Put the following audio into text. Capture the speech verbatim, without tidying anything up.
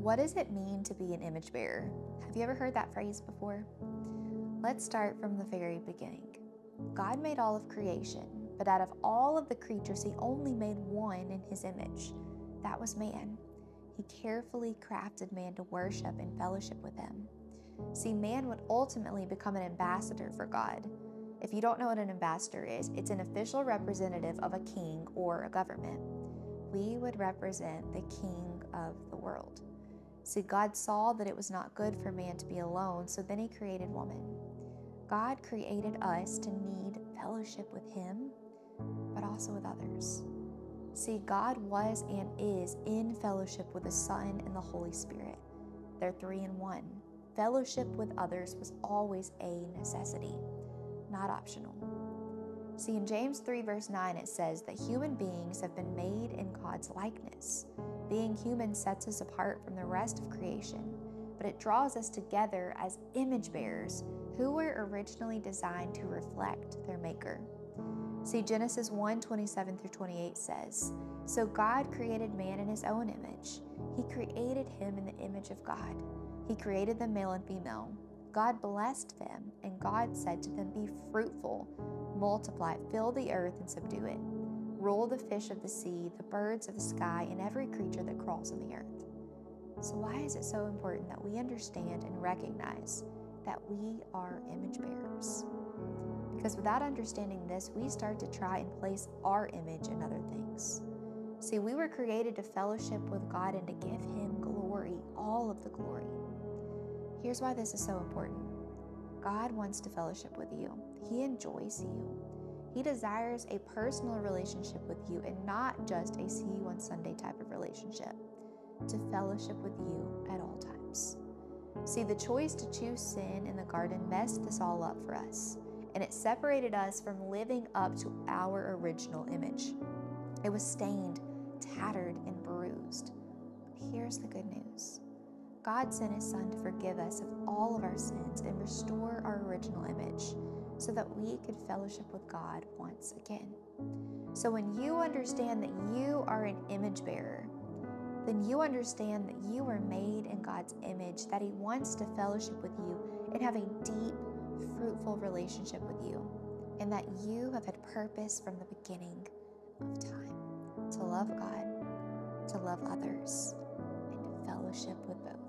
what does it mean to be an image bearer? Have you ever heard that phrase before? Let's start from the very beginning. God made all of creation, but out of all of the creatures, he only made one in his image. That was man. He carefully crafted man to worship and fellowship with him. See, man would ultimately become an ambassador for God. If you don't know what an ambassador is, it's an official representative of a king or a government. We would represent the king of the world. See, God saw that it was not good for man to be alone, so then he created woman. God created us to need fellowship with him, but also with others. See, God was and is in fellowship with the Son and the Holy Spirit. They're three in one. Fellowship with others was always a necessity, not optional. See, in James three verse nine, it says that human beings have been made in God's likeness. Being human sets us apart from the rest of creation, but it draws us together as image bearers who were originally designed to reflect their Maker. See, Genesis one twenty-seven through twenty-eight says, "So God created man in his own image. He created him in the image of God. He created them male and female. God blessed them, and God said to them, 'Be fruitful, multiply, fill the earth and subdue it. Rule the fish of the sea, the birds of the sky, and every creature that crawls on the earth.'" So why is it so important that we understand and recognize that we are image bearers? Because without understanding this, we start to try and place our image in other things. See, we were created to fellowship with God and to give him glory, all of the glory. Here's why this is so important. God wants to fellowship with you. He enjoys you. He desires a personal relationship with you and not just a see you on Sunday type of relationship, to fellowship with you at all times. See, the choice to choose sin in the garden messed this all up for us, and it separated us from living up to our original image. It was stained, tattered, and bruised. But here's the good news. God sent his Son to forgive us of all of our sins and restore our original image so that we could fellowship with God once again. So when you understand that you are an image bearer, then you understand that you were made in God's image, that he wants to fellowship with you and have a deep, fruitful relationship with you, and that you have had purpose from the beginning of time to love God, to love others, and to fellowship with both.